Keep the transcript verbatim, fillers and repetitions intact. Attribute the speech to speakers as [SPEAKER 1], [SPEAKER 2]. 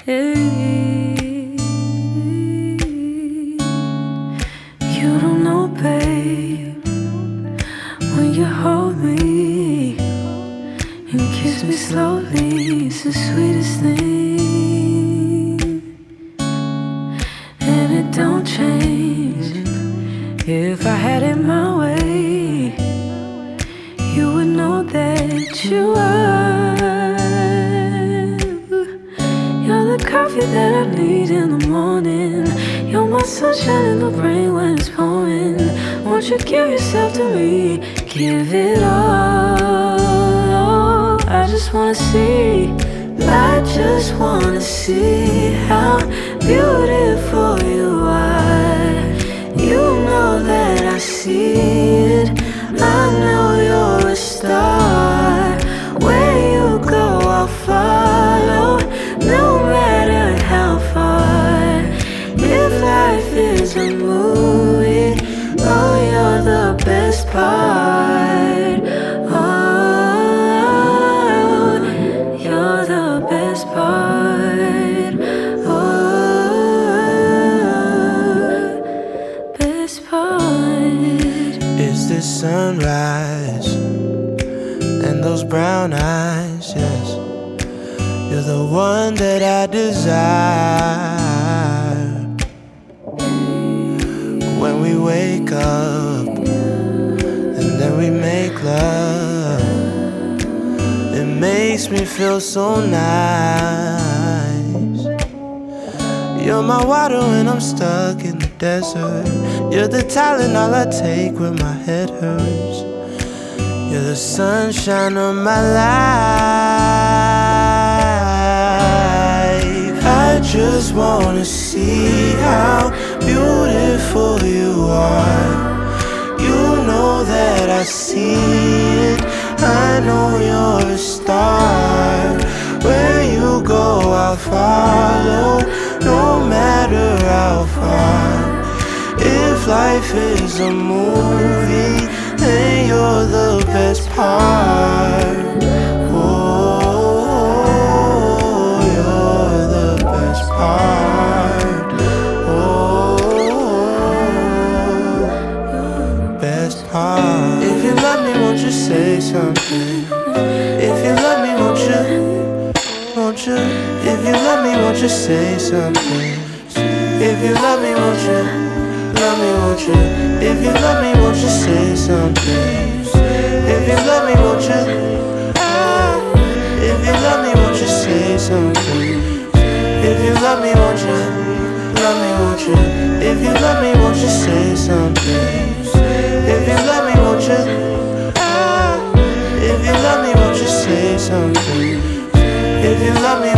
[SPEAKER 1] Hey, you don't know, babe, when you hold me and kiss me slowly, it's the sweetest thing. And it don't change. If I had it my way, you would know that you are. You're the coffee that I need in the morning. You're my sunshine in the rain when it's pouring. Won't you give yourself to me? Give it all. I just wanna see. I just wanna see how beautiful you are. You know that I see it. I know you're a star. Where you go, I'll follow, no matter how far. If life is a movie, oh, you're the best part. Oh, you're the best part. Oh, best part.
[SPEAKER 2] It's this sunrise and those brown eyes, yes. You're the one that I desire. When we wake up and then we make love, it makes me feel so nice. You're my water when I'm stuck in the desert. You're the talent all I take when my head hurts. You're the sunshine of my life. I just wanna see how beautiful you are. You know that I see it. I know you're a star. Where you go, I'll follow, no matter how far. If life is a movie, then you're the best part. Oh, you're the best part. Oh, best part. If you love me, won't you say something? If you love me, won't you? Won't you? If you love me, won't you say something? If you love me, won't you? Love me, won't you? If you love me, won't you say something? If you love me, won't you? If you love me, won't you say something? If you love me, won't you? Love me, won't you? If you love me, won't you say something? If you love me, won't you? If you love me, won't you say something? If you love me,